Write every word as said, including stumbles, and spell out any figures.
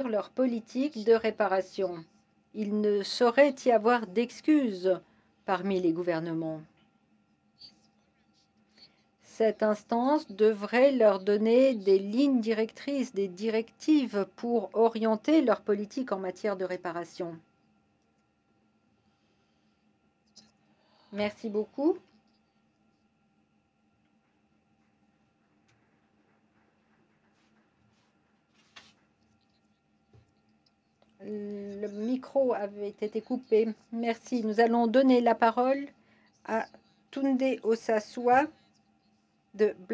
bâtir leur politique de réparation. Il ne saurait y avoir d'excuses parmi les gouvernements. Cette instance devrait leur donner des lignes directrices, des directives pour orienter leur politique en matière de réparation. Merci beaucoup. Le micro avait été coupé. Merci. Nous allons donner la parole à Tunde Osasua de